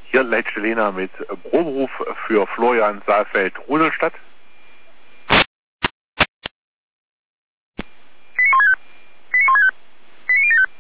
Hier Leitstelle Lena mit Proberuf für Florian Saalfeld-Rudelstadt.